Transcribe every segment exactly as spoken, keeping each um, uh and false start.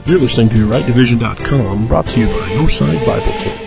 You're listening to right division dot com, brought to you by Northside Bible Church.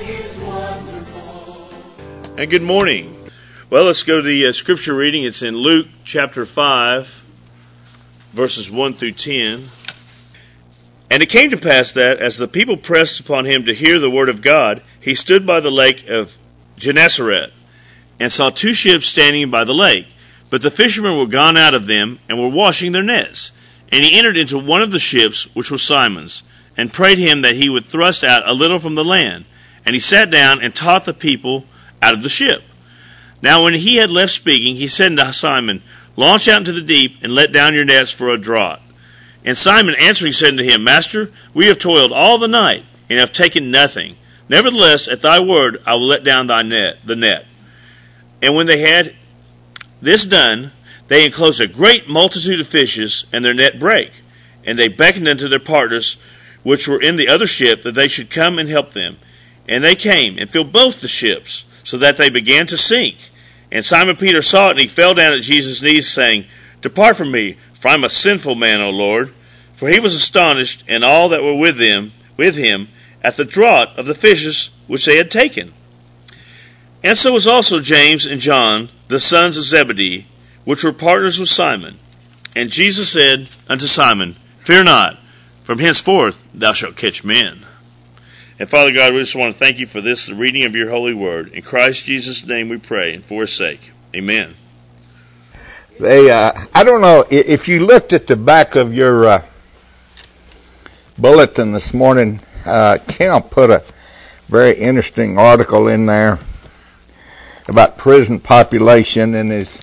And good morning. Well, let's go to the uh, scripture reading. It's in Luke chapter five, verses one through ten. And it came to pass that, as the people pressed upon him to hear the word of God, he stood by the lake of Gennesaret, and saw two ships standing by the lake. But the fishermen were gone out of them, and were washing their nets. And he entered into one of the ships, which was Simon's, and prayed him that he would thrust out a little from the land. And he sat down and taught the people out of the ship. Now when he had left speaking, he said to Simon, Launch out into the deep, and let down your nets for a draught. And Simon answering said to him, Master, we have toiled all the night, and have taken nothing. Nevertheless, at thy word I will let down thy net, the net. And when they had this done, they enclosed a great multitude of fishes, and their net brake. And they beckoned unto their partners, which were in the other ship, that they should come and help them. And they came, and filled both the ships, so that they began to sink. And Simon Peter saw it, and he fell down at Jesus' knees, saying, Depart from me, for I am a sinful man, O Lord. For he was astonished, and all that were with them, with him, at the draught of the fishes which they had taken. And so was also James and John, the sons of Zebedee, which were partners with Simon. And Jesus said unto Simon, Fear not, from henceforth thou shalt catch men. And Father God, we just want to thank you for this, the reading of your holy word. In Christ Jesus' name we pray, and for his sake. Amen. They, uh, I don't know, if you looked at the back of your uh, bulletin this morning, uh, Kim put a very interesting article in there about prison population, and as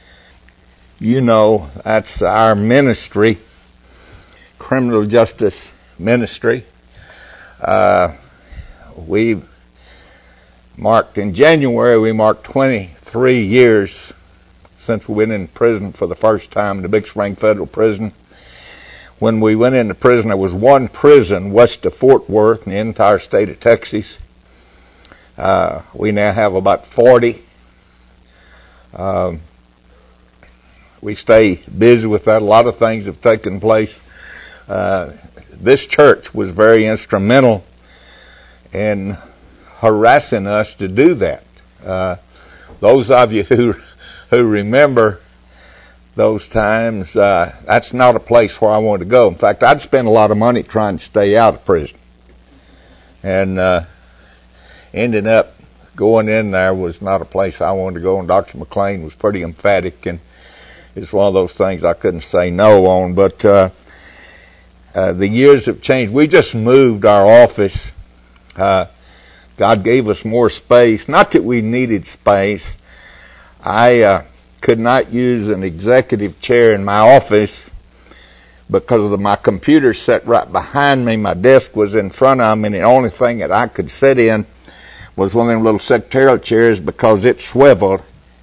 you know, that's our ministry, criminal justice ministry. Uh, we marked, in January, we marked twenty-three years since we went in prison for the first time in the Big Spring Federal Prison. When we went into prison, there was one prison west of Fort Worth in the entire state of Texas. Uh, we now have about forty. Um, we stay busy with that. A lot of things have taken place. Uh, this church was very instrumental in harassing us to do that. Uh, those of you who who remember those times, uh, that's not a place where I wanted to go. In fact, I'd spend a lot of money trying to stay out of prison. And uh, ending up going in there was not a place I wanted to go, and Doctor McLean was pretty emphatic, and it's one of those things I couldn't say no on. But uh, uh, the years have changed. We just moved our office. Uh, God gave us more space. Not that we needed space. I uh, could not use an executive chair in my office because of the, my computer sat right behind me. My desk was in front of me, and the only thing that I could sit in was one of them little secretarial chairs because it swiveled,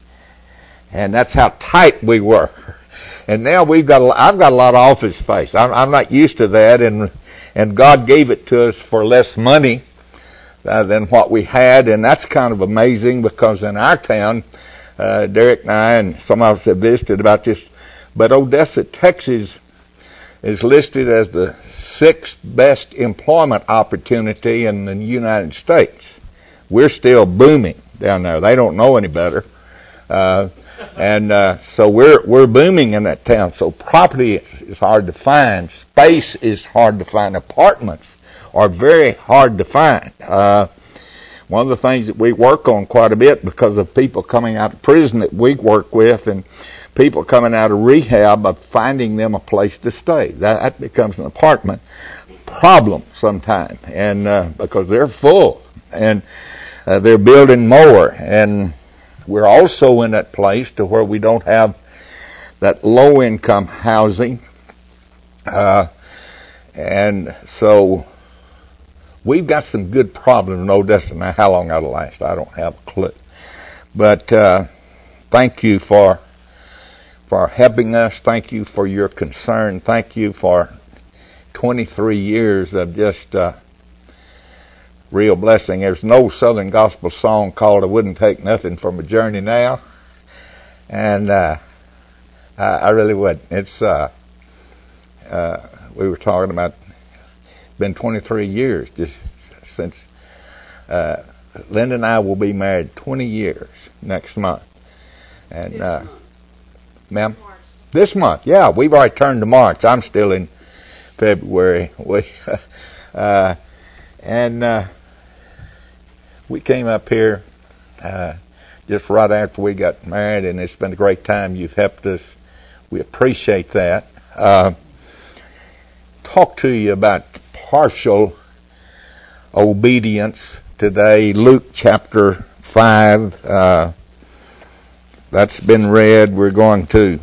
and that's how tight we were. And now we've got, a, I've got a lot of office space. I'm, I'm not used to that, and and God gave it to us for less money uh, than what we had, and that's kind of amazing because in our town, uh, Derek and I and some of us have visited about this, but Odessa, Texas, is listed as the sixth best employment opportunity in the United States. We're still booming down there. They don't know any better. Uh, and uh, so we're we're booming in that town. So property is hard to find. Space is hard to find. Apartments are very hard to find. Uh, one of the things that we work on quite a bit because of people coming out of prison that we work with and people coming out of rehab, of finding them a place to stay. That, that becomes an apartment problem sometime, and uh, because they're full and uh, they're building more, and we're also in that place to where we don't have that low-income housing, uh, and so we've got some good problems in Odessa. Now, how long that'll last, I don't have a clue. But uh, thank you for for helping us. Thank you for your concern. Thank you for twenty-three years of just uh, real blessing. There's no Southern gospel song called "I Wouldn't Take Nothing from a Journey Now," and uh, I, I really would. It's uh, uh, we were talking about It's been twenty-three years just since uh, Linda and I will be married twenty years next month. And this uh, month. ma'am, March. this month, yeah, we've already turned to March. I'm still in February. We uh, and uh, we came up here uh, just right after we got married, and it's been a great time. You've helped us. We appreciate that. Uh, talk to you about partial obedience today. Luke chapter five. Uh, that's been read. We're going to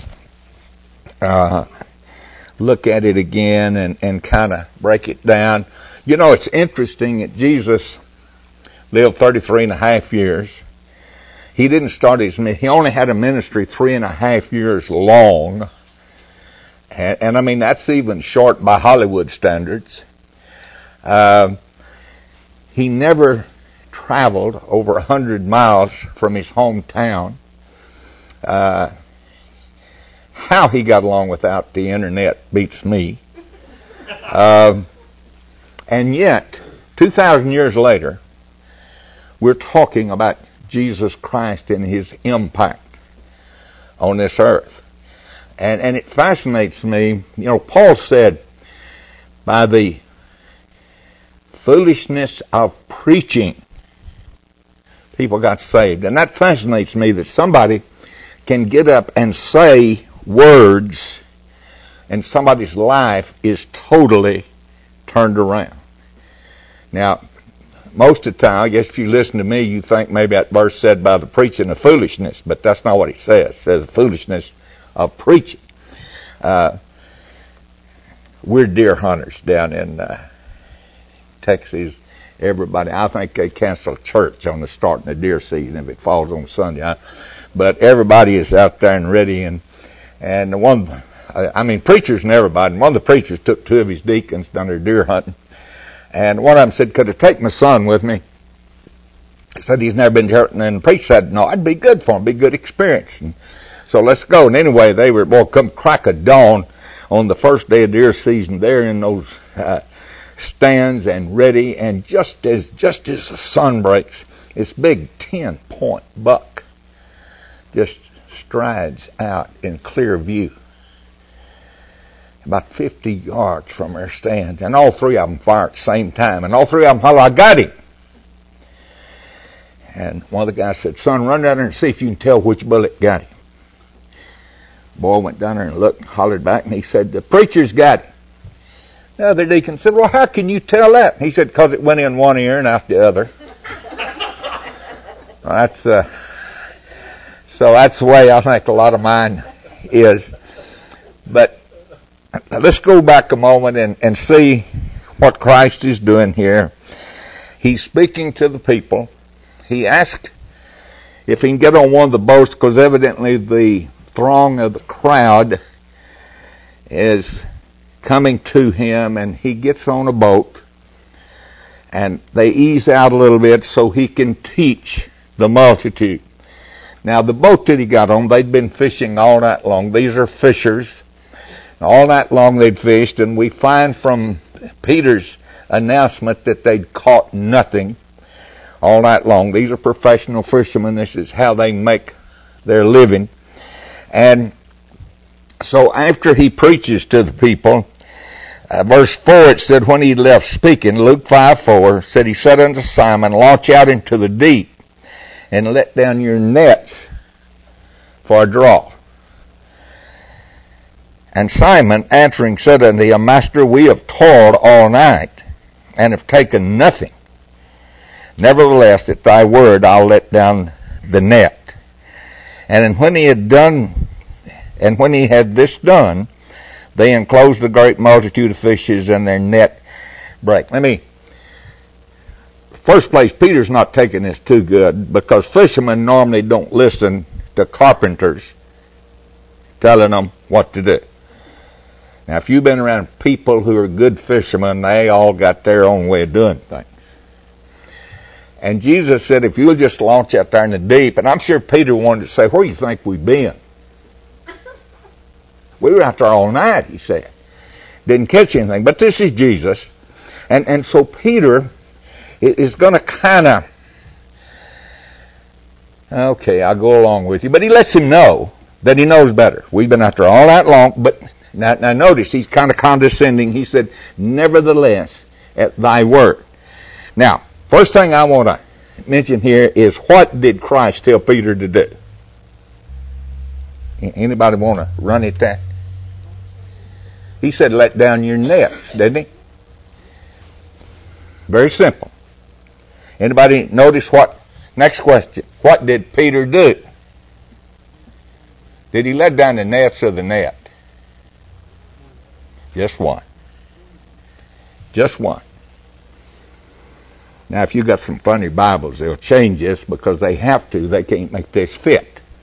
uh, look at it again and, and kind of break it down. You know, it's interesting that Jesus lived thirty-three and a half years. He didn't start his, he only had a ministry three and a half years long. And, and I mean, that's even short by Hollywood standards. Uh, he never traveled over a hundred miles from his hometown. Uh, how he got along without the internet beats me. Uh, and yet, two thousand years later, we're talking about Jesus Christ and His impact on this earth. And, and it fascinates me. You know, Paul said, by the foolishness of preaching, people got saved. And that fascinates me, that somebody can get up and say words and somebody's life is totally turned around. Now, most of the time, I guess if you listen to me, you think maybe that verse said by the preaching of foolishness, but that's not what he says. It says foolishness of preaching. Uh, we're deer hunters down in uh, Texas. Everybody, I think they cancel church on the starting of deer season if it falls on Sunday. But everybody is out there and ready. And and the one, I mean, preachers and everybody. And one of the preachers took two of his deacons down there deer hunting. And one of them said, could I take my son with me? He said he's never been deer hunting. And the preacher said, no, it'd be good for him, be a good experience. And so let's go. And anyway, they were, boy, come crack of dawn on the first day of deer season, there in those uh, stands and ready. And just as just as the sun breaks, this big ten-point buck just strides out in clear view, about fifty yards from their stands, and all three of them fire at the same time, and all three of them holler, I got him. And one of the guys said, son, run down there and see if you can tell which bullet got him. The boy went down there and looked, hollered back, and he said, the preacher's got him. The other deacon said, well, how can you tell that? He said, because it went in one ear and out the other. Well, that's uh, so that's the way I think a lot of mine is. But let's go back a moment and, and see what Christ is doing here. He's speaking to the people. He asked if he can get on one of the boats, because evidently the throng of the crowd is coming to him, and he gets on a boat, and they ease out a little bit so he can teach the multitude. Now, the boat that he got on, they'd been fishing all night long. These are fishers. All night long they'd fished, and we find from Peter's announcement that they'd caught nothing all night long. These are professional fishermen. This is how they make their living. And so after he preaches to the people, uh, verse four, it said, when he left speaking, Luke five four, said, he said unto Simon, launch out into the deep and let down your nets for a draw. And Simon answering said unto him, Master, we have toiled all night and have taken nothing. Nevertheless, at thy word I'll let down the net. And when he had done, and when he had this done, they enclosed a great multitude of fishes, and their net brake. Let me, first place, Peter's not taking this too good, because fishermen normally don't listen to carpenters telling them what to do. Now, if you've been around people who are good fishermen, they all got their own way of doing things. And Jesus said, if you'll just launch out there in the deep, and I'm sure Peter wanted to say, where do you think we've been? We were out there all night, he said. Didn't catch anything. But this is Jesus. And, and so Peter is going to kind of, okay, I'll go along with you. But he lets him know that he knows better. We've been out there all that long, but now, now notice he's kind of condescending. He said, nevertheless, at thy word. Now, first thing I want to mention here is, what did Christ tell Peter to do? Anybody want to run at that? He said, let down your nets, didn't he? Very simple. Anybody notice what? Next question. What did Peter do? Did he let down the nets or the net? Just one. Just one. Now, if you got some funny Bibles, they'll change this because they have to. They can't make this fit.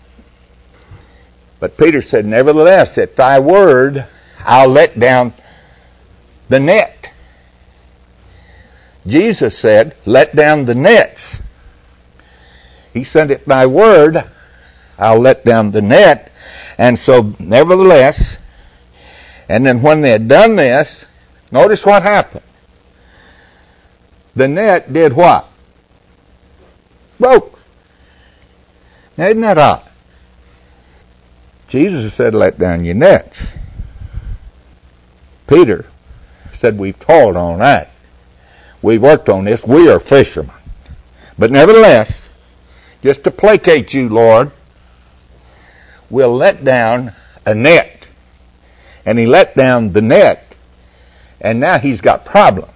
But Peter said, nevertheless, at thy word, I'll let down the net. Jesus said, let down the nets. He said, at thy word, I'll let down the net. And so, nevertheless, and then when they had done this, notice what happened. The net did what? Broke. Now, isn't that odd? Jesus said, let down your nets. Peter said, we've toiled all night. We've worked on this. We are fishermen. But nevertheless, just to placate you, Lord, we'll let down a net. And he let down the net, and now he's got problems.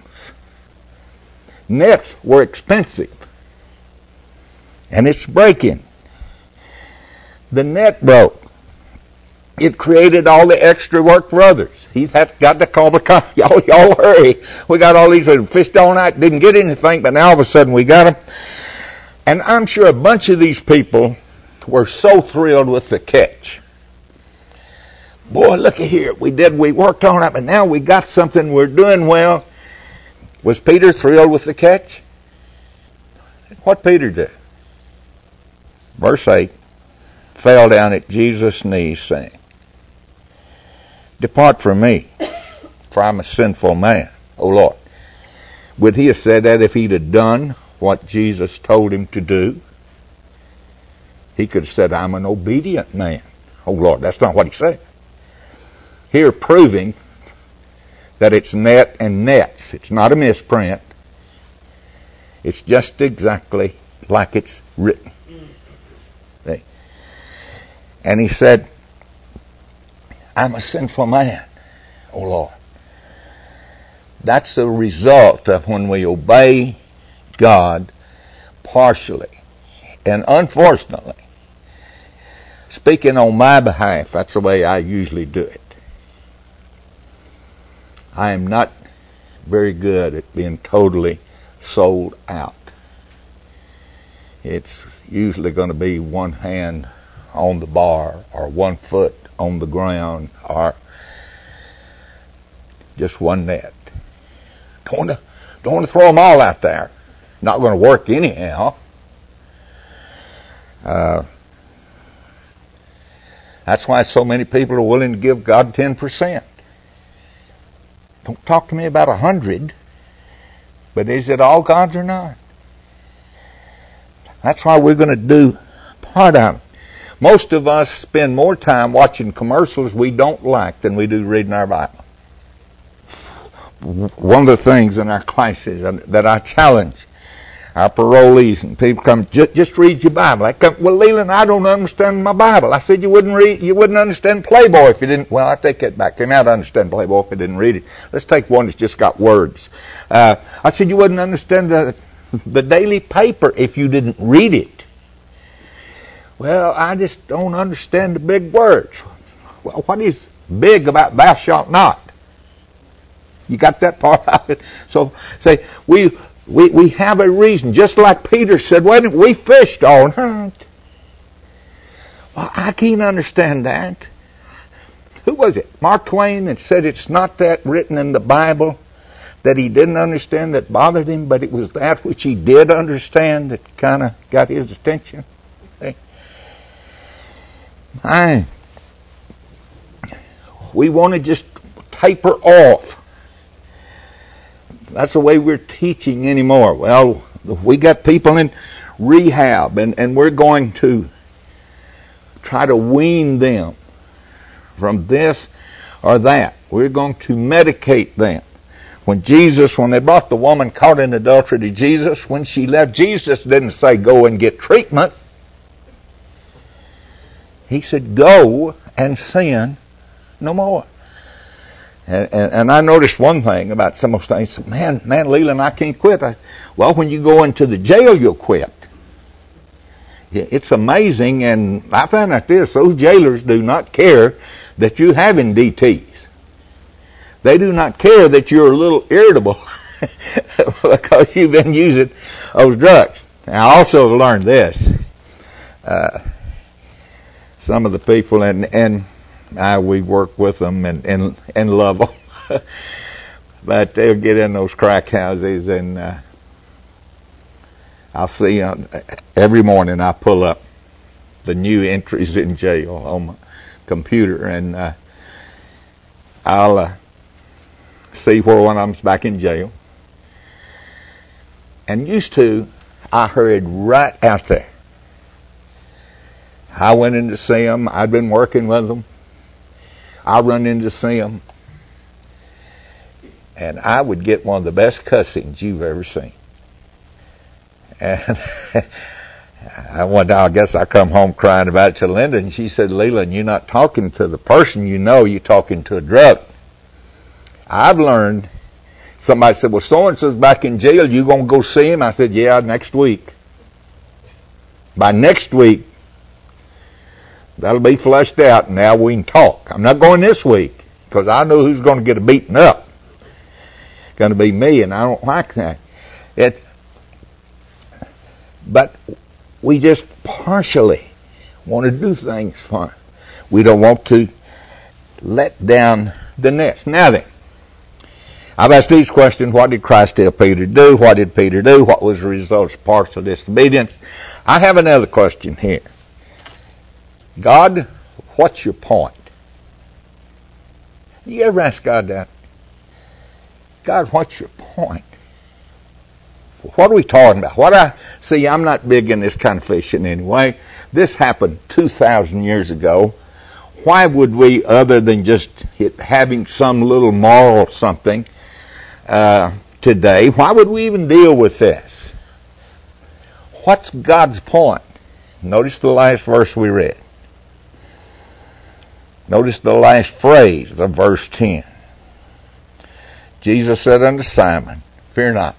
Nets were expensive, and it's breaking. The net broke. It created all the extra work for others. He's had, got to call the car. Y'all, y'all hurry. We got all these that fished all night, didn't get anything, but now all of a sudden we got them. And I'm sure a bunch of these people were so thrilled with the catch. Boy, look at here. We did, we worked on it, but now we got something. We're doing well. Was Peter thrilled with the catch? What Peter did? Verse eight, fell down at Jesus' knees, saying, depart from me, for I'm a sinful man, O Lord. Would he have said that if he'd have done what Jesus told him to do? He could have said, I'm an obedient man, O Lord. That's not what he said. Here proving that it's net and nets. It's not a misprint. It's just exactly like it's written. See? And he said, I'm a sinful man, O Lord. That's the result of when we obey God partially. And unfortunately, speaking on my behalf, that's the way I usually do it. I am not very good at being totally sold out. It's usually going to be one hand on the bar or one foot on the ground or just one net. Don't want to, don't want to throw them all out there. Not going to work anyhow. Uh, that's why so many people are willing to give God ten percent. Don't talk to me about a hundred, but is it all God's or not? That's why we're going to do part of it. Most of us spend more time watching commercials we don't like than we do reading our Bible. One of the things in our classes that I challenge our parolees and people come, just, just read your Bible. I come, well, Leland, I don't understand my Bible. I said you wouldn't read, you wouldn't understand Playboy if you didn't. Well, I take that back. They may not understand Playboy if you didn't read it. Let's take one that's just got words. Uh, I said you wouldn't understand the the daily paper if you didn't read it. Well, I just don't understand the big words. Well, what is big about thou shalt not? You got that part of it? So, say, we, we, we have a reason. Just like Peter said, wait a minute, we fished all night. Well, I can't understand that. Who was it? Mark Twain that said it's not that written in the Bible that he didn't understand that bothered him, but it was that which he did understand that kind of got his attention. Okay. I, we want to just taper off. that's the way we're teaching anymore. Well, we got people in rehab, and, and we're going to try to wean them from this or that. We're going to medicate them. When Jesus, when they brought the woman caught in adultery to Jesus, when she left, Jesus didn't say, go and get treatment. He said, go and sin no more. And, and, and I noticed one thing about some of those things. Man, man, Leland, I can't quit. I, well, when you go into the jail, you'll quit. It's amazing, and I found out this, those jailers do not care that you're having D Ts. They do not care that you're a little irritable because you've been using those drugs. And I also learned this. Uh, some of the people, and, and I, we work with them and, and, and love them, but they'll get in those crack houses, and uh, I'll see uh, every morning I pull up the new entries in jail on my computer, and uh, I'll uh, see where one of them's back in jail. And used to, I hurried right out there. I went in to see them. I'd been working with them. I run in to see them. And I would get one of the best cussings you've ever seen. And I one day, I guess I come home crying about it to Linda, and she said, Leland, you're not talking to the person you know, you're talking to a drug. I've learned, somebody said, well, so-and-so's back in jail, you going to go see him? I said, yeah, next week. By next week, that'll be flushed out, and now we can talk. I'm not going this week, because I know who's going to get a beating up. It's going to be me, and I don't like that. It, but we just partially want to do things fun. We don't want to let down the nets. Now then, I've asked these questions. What did Christ tell Peter to do? What did Peter do? What was the result of partial disobedience? I have another question here. God, what's your point? You ever ask God that? God, what's your point? What are we talking about? What I see, I'm not big in this kind of fishing anyway. This happened two thousand years ago. Why would we, other than just it, having some little moral something uh, today, why would we even deal with this? What's God's point? Notice the last verse we read. Notice the last phrase of verse ten. Jesus said unto Simon, fear not.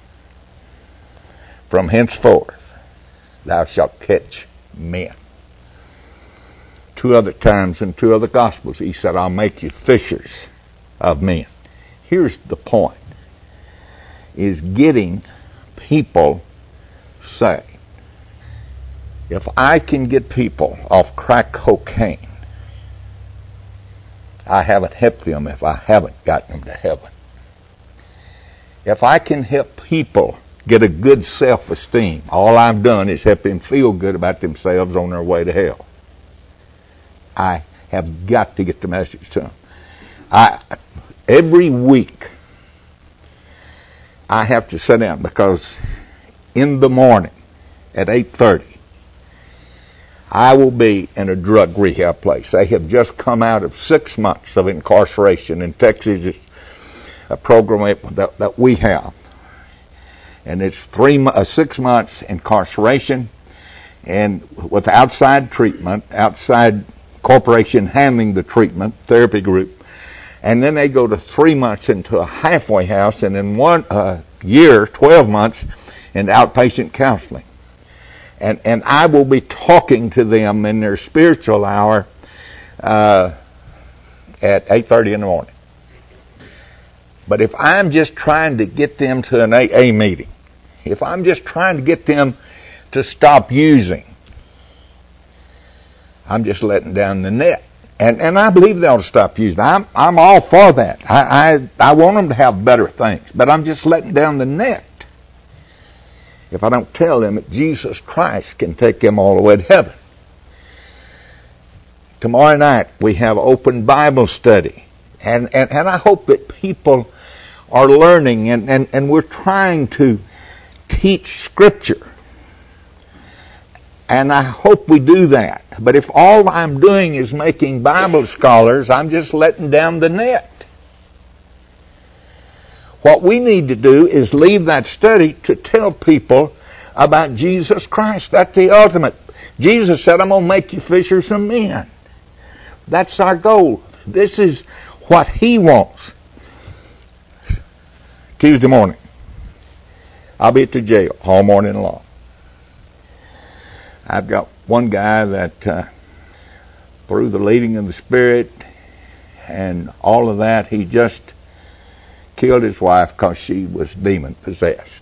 From henceforth thou shalt catch men. Two other times in two other Gospels he said, I'll make you fishers of men. Here's the point, is getting people saved. If I can get people off crack cocaine, I haven't helped them if I haven't gotten them to heaven. If I can help people get a good self-esteem, all I've done is help them feel good about themselves on their way to hell. I have got to get the message to them. I, every week, I have to sit down, because in the morning at eight thirty, I will be in a drug rehab place. They have just come out of six months of incarceration in Texas. It's a program that, that we have. And it's three, uh, six months incarceration, and with outside treatment, outside corporation handling the treatment, therapy group. And then they go to three months into a halfway house, and in one uh, year, twelve months, in outpatient counseling. And and I will be talking to them in their spiritual hour uh, at eight thirty in the morning. But if I'm just trying to get them to an A A meeting, if I'm just trying to get them to stop using, I'm just letting down the net. And and I believe they ought to stop using. I'm I'm all for that. I, I I want them to have better things, but I'm just letting down the net if I don't tell them that Jesus Christ can take them all the way to heaven. Tomorrow night we have open Bible study, and and, and I hope that people are learning, and, and, and we're trying to teach Scripture. And I hope we do that. But if all I'm doing is making Bible scholars, I'm just letting down the net. What we need to do is leave that study to tell people about Jesus Christ. That's the ultimate. Jesus said, I'm going to make you fishers of men. That's our goal. This is what He wants. Tuesday morning, I'll be at the jail all morning long. I've got one guy that, uh, through the leading of the Spirit and all of that, he just killed his wife because she was demon-possessed.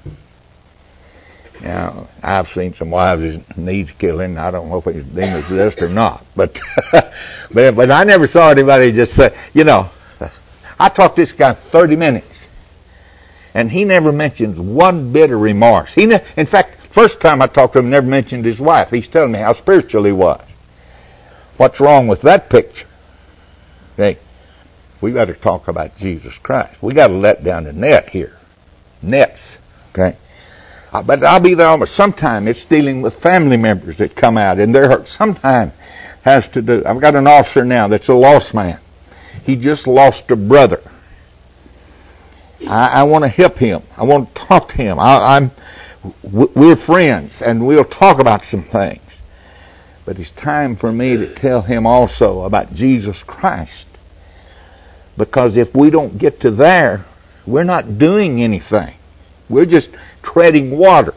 Now, I've seen some wives that need killing. I don't know if he's demon-possessed or not. But, but but I never saw anybody just say, you know, I talked to this guy thirty minutes, and he never mentions one bit of remorse. He, ne- in fact, first time I talked to him, never mentioned his wife. He's telling me how spiritual he was. What's wrong with that picture? Okay, we got to talk about Jesus Christ. We got to let down the net here. Nets, okay? Uh, but I'll be there almost. Sometime it's dealing with family members that come out and they're hurt. Sometime has to do. I've got an officer now that's a lost man. He just lost a brother. I, I want to help him. I want to talk to him. I, I'm. We're friends, and we'll talk about some things. But it's time for me to tell him also about Jesus Christ. Because if we don't get to there, we're not doing anything. We're just treading water.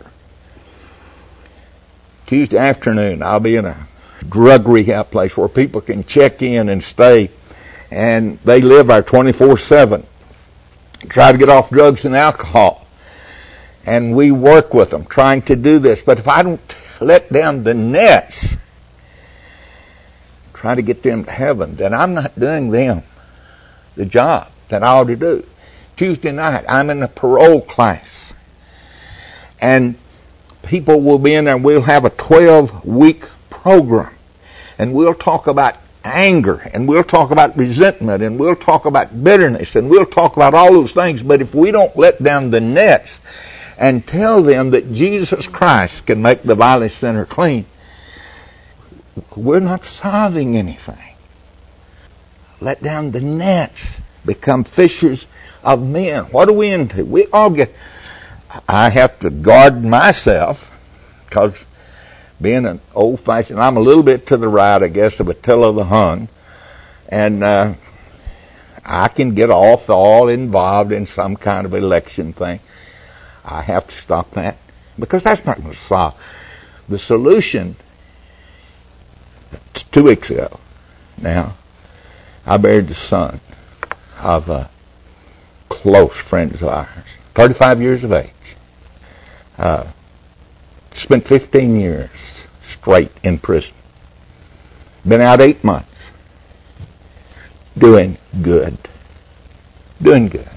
Tuesday afternoon, I'll be in a drug rehab place where people can check in and stay. And they live there twenty-four seven. Try to get off drugs and alcohol. And we work with them trying to do this. But if I don't let down the nets, try to get them to heaven, then I'm not doing them the job that I ought to do. Tuesday night, I'm in a parole class. And people will be in there, and we'll have a twelve-week program. And we'll talk about anger, and we'll talk about resentment, and we'll talk about bitterness, and we'll talk about all those things. But if we don't let down the nets and tell them that Jesus Christ can make the vilest sinner clean, we're not solving anything. Let down the nets. Become fishers of men. What are we into? We all get... I have to guard myself because being an old-fashioned... I'm a little bit to the right, I guess, of Attila the Hun. And uh, I can get off all involved in some kind of election thing. I have to stop that because that's not going to solve. The solution, two weeks ago now, I buried the son of a close friend of ours, thirty-five years of age. Uh, spent fifteen years straight in prison. Been out eight months. Doing good. Doing good.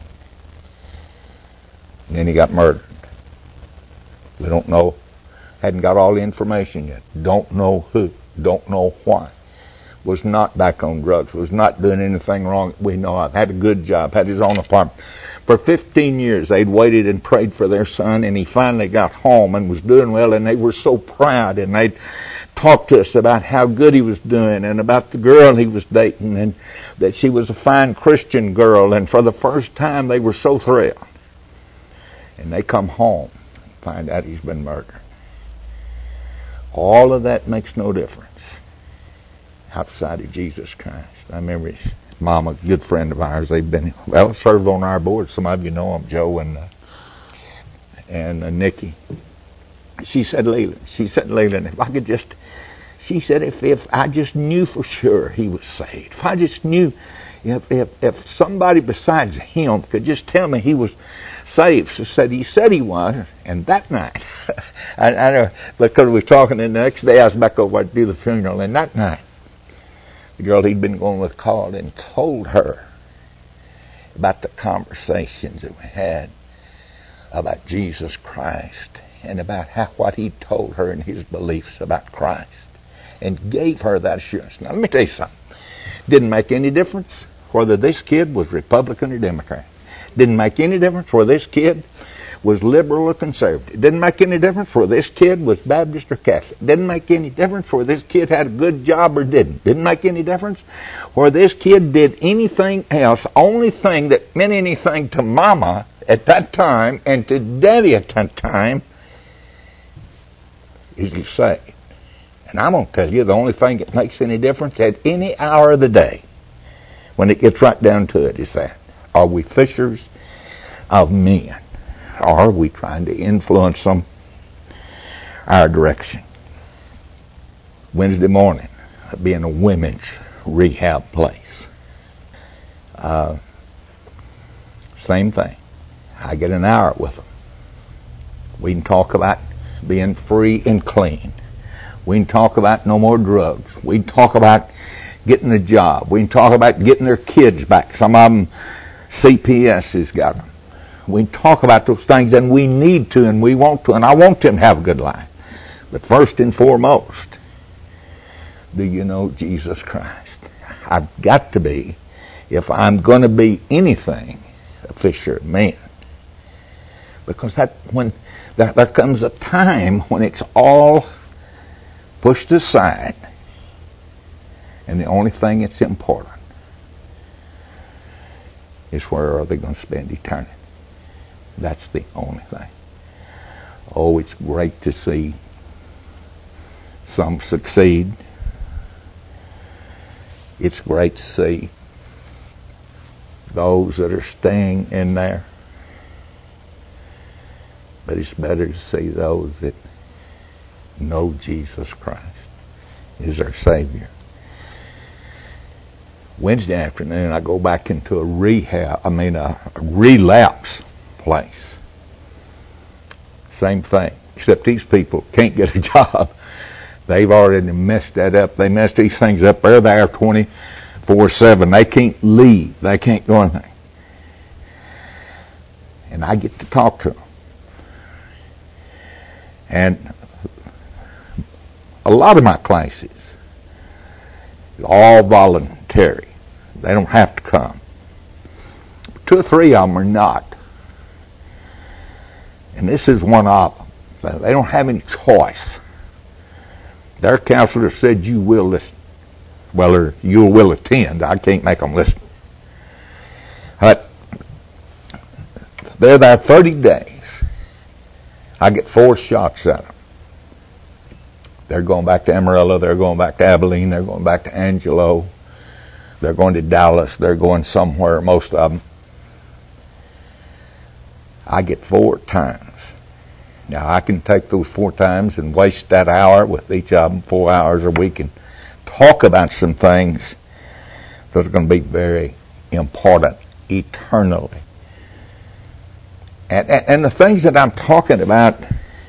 And then he got murdered. We don't know. Hadn't got all the information yet. Don't know who. Don't know why. Was not back on drugs. Was not doing anything wrong. We know of. Had a good job. Had his own apartment. For fifteen years, they'd waited and prayed for their son, and he finally got home and was doing well, and they were so proud, and they'd talk to us about how good he was doing and about the girl he was dating, and that she was a fine Christian girl, and for the first time they were so thrilled. And they come home and find out he's been murdered. All of that makes no difference outside of Jesus Christ. I remember his mom, a good friend of ours. They've been, well, served on our board. Some of you know them, Joe and uh, and uh, Nikki. She said, Leland, she said, Leland, if I could just, she said, if if I just knew for sure he was saved, if I just knew, if if if somebody besides him could just tell me he was saved. She said, he said he was, and that night, I, I know, because we were talking, and the next day I was back over to do the funeral, and that night, the girl he'd been going with called and told her about the conversations that we had about Jesus Christ and about how what he told her and his beliefs about Christ, and gave her that assurance. Now, let me tell you something. Didn't make any difference whether this kid was Republican or Democrat. Didn't make any difference whether this kid was liberal or conservative. It didn't make any difference whether this kid was Baptist or Catholic. It didn't make any difference whether this kid had a good job or didn't. Didn't make any difference whether this kid did anything else. Only thing that meant anything to Mama at that time and to Daddy at that time is he's saved. And I'm going to tell you, the only thing that makes any difference at any hour of the day, when it gets right down to it, is that, are we fishers of men? Or are we trying to influence them our direction? Wednesday morning, I'll be in a women's rehab place. Uh, same thing. I get an hour with them. We can talk about being free and clean. We can talk about no more drugs. We can talk about getting a job. We can talk about getting their kids back. Some of them, C P S has got them. We can talk about those things, and we need to, and we want to, and I want them to have a good life. But first and foremost, do you know Jesus Christ? I've got to be, if I'm going to be anything, a fisher of men. Because that when there, there comes a time when it's all pushed aside, and the only thing that's important is where are they going to spend eternity. That's the only thing. Oh, it's great to see some succeed. It's great to see those that are staying in there. But it's better to see those that know Jesus Christ is their Savior. Wednesday afternoon, I go back into a rehab, I mean a, a relapse place. Same thing, except these people can't get a job. They've already messed that up. They messed these things up. They're there twenty-four seven. They can't leave. They can't go anything. And I get to talk to them. And a lot of my classes are all voluntary. They don't have to come. Two or three of them are not. And this is one of them. They don't have any choice. Their counselor said you will listen. Well, or you will attend. I can't make them listen. But they're there thirty days. I get four shots at them. They're going back to Amarillo. They're going back to Abilene. They're going back to Angelo. They're going to Dallas. They're going somewhere, most of them. I get four times. Now, I can take those four times and waste that hour with each of them, four hours a week, and talk about some things that are going to be very important eternally. And, and, and the things that I'm talking about,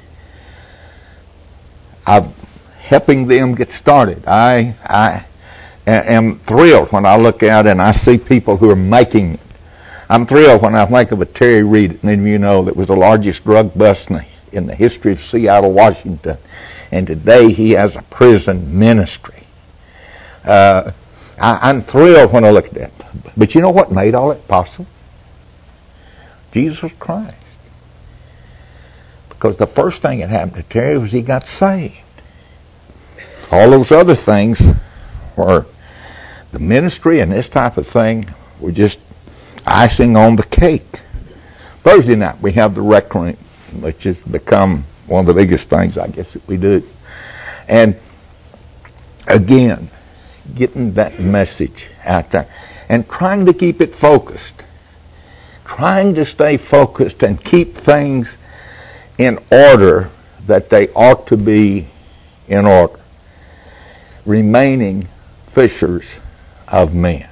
I'm helping them get started. I, I am thrilled when I look out and I see people who are making it. I'm thrilled when I think of a Terry Reed, many of you know, that was the largest drug bust in the, in the history of Seattle, Washington. And today he has a prison ministry. Uh, I, I'm thrilled when I look at that. But you know what made all that possible? Jesus Christ. Because the first thing that happened to Terry was he got saved. All those other things were the ministry and this type of thing were just icing on the cake. Thursday night we have the rec room, which has become one of the biggest things I guess that we do. And again, getting that message out there and trying to keep it focused. Trying to stay focused and keep things in order that they ought to be in order. Remaining fishers of men.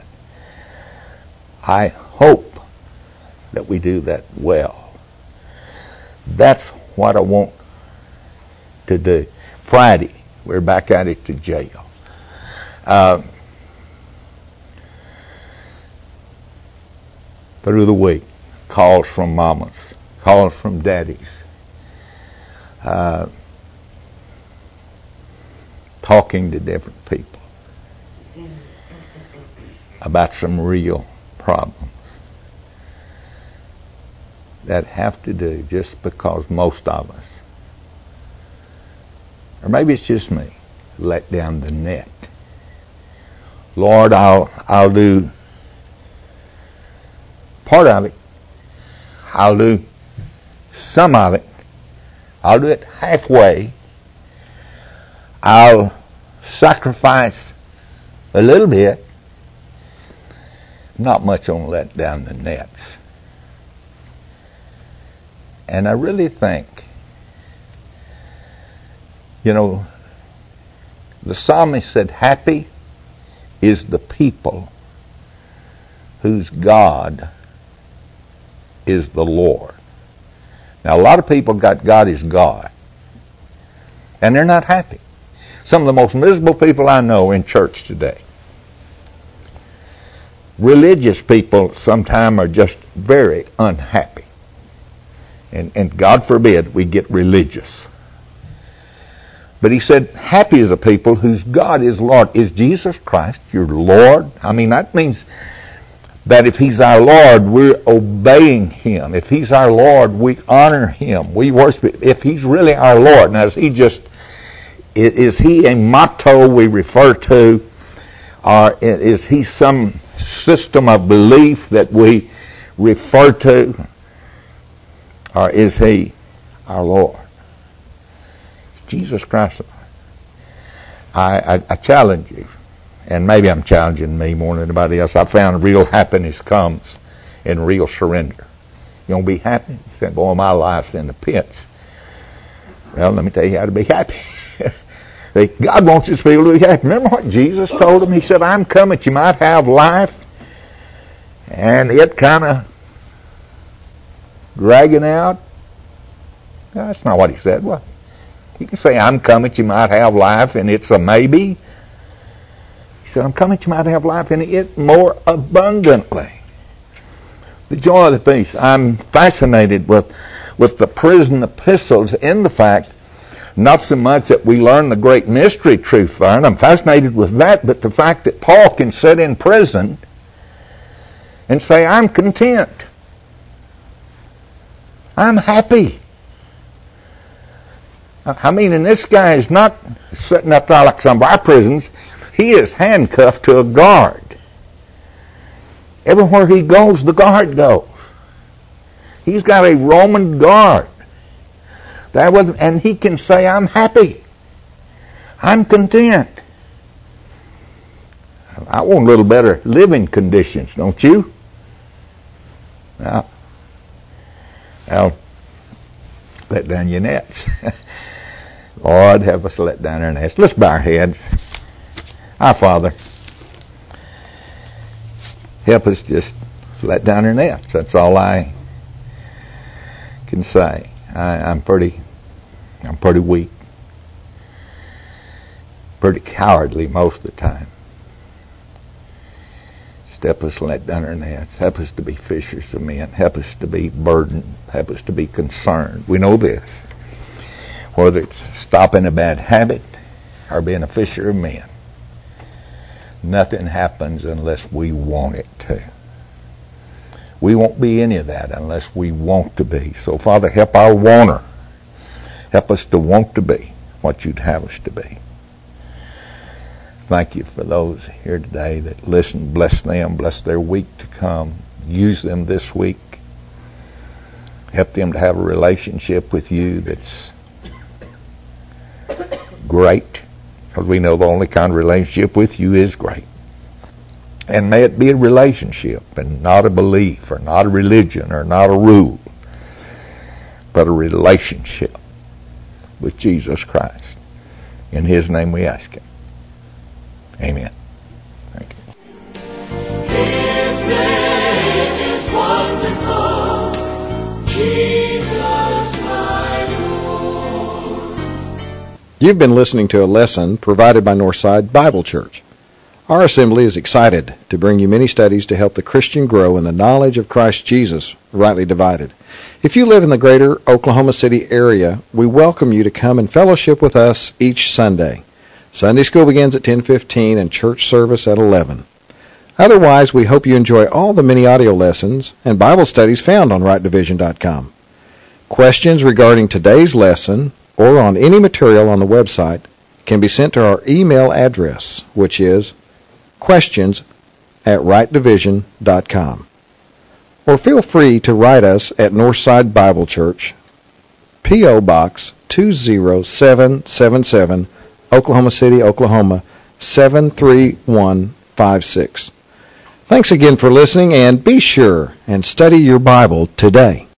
I hope that we do that well. That's what I want to do. Friday, we're back at it to jail. Uh, through the week, calls from mamas, calls from daddies, uh, talking to different people about some real problems. that have to do just because most of us, or maybe it's just me, let down the net. Lord, I'll I'll do part of it. I'll do some of it. I'll do it halfway. I'll sacrifice a little bit. Not much on let down the nets. And I really think, you know, the psalmist said, happy is the people whose God is the Lord. Now, a lot of people got God as God, and they're not happy. Some of the most miserable people I know in church today. Religious people sometimes are just very unhappy. And, and God forbid we get religious. But he said, happy is the people whose God is Lord. Is Jesus Christ your Lord? I mean, that means that if he's our Lord, we're obeying him. If he's our Lord, we honor him. We worship him. If he's really our Lord, now is he just, is he a motto we refer to? Or is he some system of belief that we refer to? Or is he our Lord? Jesus Christ. I, I, I challenge you, and maybe I'm challenging me more than anybody else. I found real happiness comes in real surrender. You want to be happy? You said, boy, my life's in the pits. Well, let me tell you how to be happy. God wants his people to be happy. Remember what Jesus told them? He said, I'm come that you might have life, and it kind of dragging out. No, that's not what he said. What? You can say, I'm coming that you might have life, and it's a maybe. He said, I'm coming that you might have life, and it more abundantly. The joy of the peace. I'm fascinated with, with the prison epistles in the fact, not so much that we learn the great mystery truth there, and I'm fascinated with that, but the fact that Paul can sit in prison and say, I'm content. I'm happy. I mean, and this guy is not sitting up there like some of our prisons. He is handcuffed to a guard. Everywhere he goes, the guard goes. He's got a Roman guard. That was, and he can say, I'm happy. I'm content. I want a little better living conditions, don't you? Now, well, let down your nets. Lord, help us let down our nets. Let's bow our heads. Our Father, help us just let down our nets. That's all I can say. I, I'm pretty, I'm pretty weak, pretty cowardly most of the time. Just help us let down our nets. Help us to be fishers of men. Help us to be burdened. Help us to be concerned. We know this. Whether it's stopping a bad habit or being a fisher of men, nothing happens unless we want it to. We won't be any of that unless we want to be. So, Father, help our wanter. Help us to want to be what you'd have us to be. Thank you for those here today that listen. Bless them. Bless their week to come. Use them this week. Help them to have a relationship with you that's great. Because we know the only kind of relationship with you is great. And may it be a relationship and not a belief or not a religion or not a rule, but a relationship with Jesus Christ. In his name we ask it. Amen. Thank you. His name is wonderful, Jesus my Lord. You've been listening to a lesson provided by Northside Bible Church. Our assembly is excited to bring you many studies to help the Christian grow in the knowledge of Christ Jesus, rightly divided. If you live in the greater Oklahoma City area, we welcome you to come and fellowship with us each Sunday. Sunday school begins at ten fifteen and church service at eleven. Otherwise, we hope you enjoy all the many audio lessons and Bible studies found on right division dot com. Questions regarding today's lesson or on any material on the website can be sent to our email address, which is questions at right division dot com. Or feel free to write us at Northside Bible Church, P O. Box two zero seven seven seven, Oklahoma City, Oklahoma seven three one five six. Thanks again for listening, and be sure and study your Bible today.